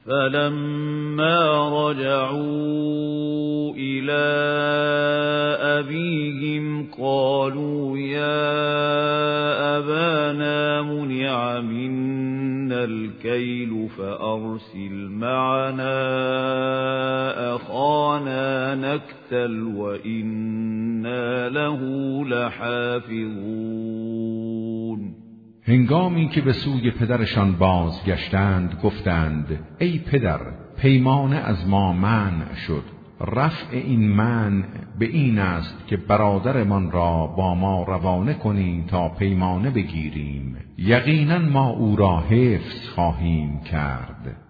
فلما رجعوا إلى أبيهم قالوا يا أبانا منع منا الكيل فأرسل معنا أخانا نكتل وإنا له لحافظون. هنگامی که به سوی پدرشان بازگشتند گفتند ای پدر، پیمانه از ما منع شد. رفع این منع به این است که برادرمان را با ما روانه کنیم تا پیمانه بگیریم. یقینا ما او را حفظ خواهیم کرد.